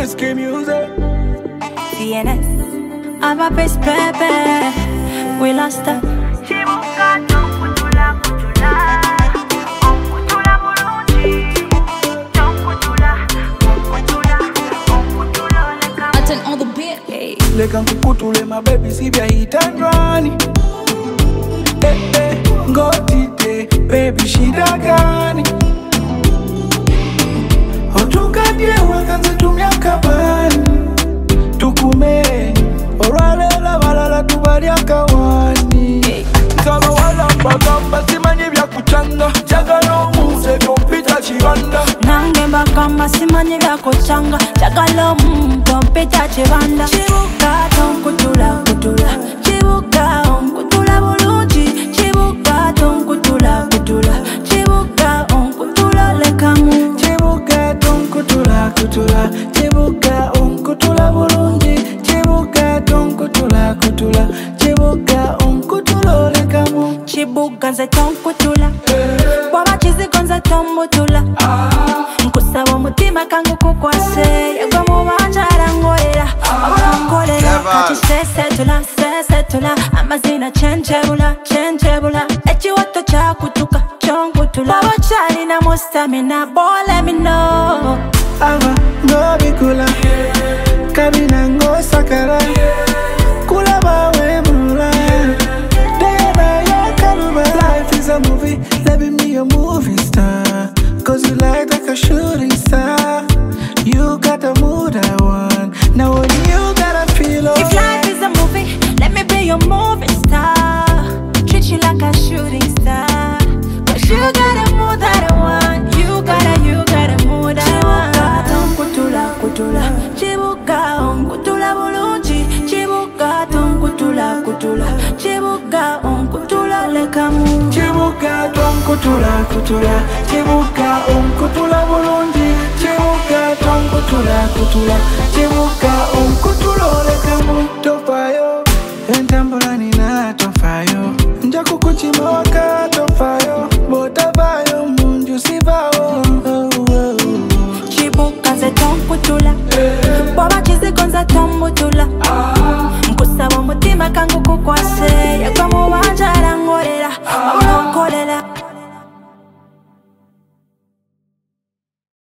Whiskey music. CNS, I'm a best baby. We lost her. On the beat. Hey. Leka nkukutule my baby sivya hitandwani. Ngotite baby shida gani? Otukadye wakanza tumyaka bani. Tukume orwalela balala tubalya kawani. Nsaba wala mbagamba simanyi bya kuchanga. Jagala omuze tompita chibanda. Nange mbagamba simanyi bya kuchanga. Jagala omuntu ompita chibanda. Chibuka tonkutula kutula. Chibuka onkutula bulungi. Chibuka tonkutula kutula. Chibuka onkutula lekamu. Chibuka tonkutula kutula. Chibuka onkutula bulungi. Chibuka tonkutula kutula. Chibuka onkutula lekamu. Chibuka nze tonkutula. Bwaba kiziko nze tombutula. Nkusaba omutima kangu kukwase. Yegwe mubanjala ngolera. Obankolera kati sesetula. Amazina chenjebula. Ekiwato kyakutuka kyonkutula. Bwaba kyalina mu stamina, boy let me know. Ava ngobikula. Kabina ngosakala. Kula bawe mula. Deba yokaluba. Life is a movie, let me be a movie star. Cause you like a shooting star. You got the mood I want. Now what you gotta feel If life is a movie, let me be your movie star. Treat you like a shooting star. Cause you got a mood that I want. You got a mood I want. Tonkutula. Chibuka onkutula bulungi. Chibuka tonkutula. Chibuka onkutula lekamu. Chibuka tonkutula. Chibuka onkutula bulungi. Chibuka tonkutula. Chibuka onkutula lekamu. Tofayo entambula nina tofayo. Njaku kuchima waka tofayo. Botafayo munju sivao. Chibuka nze tonkutula. Bwaba kiziko nze tonkutula.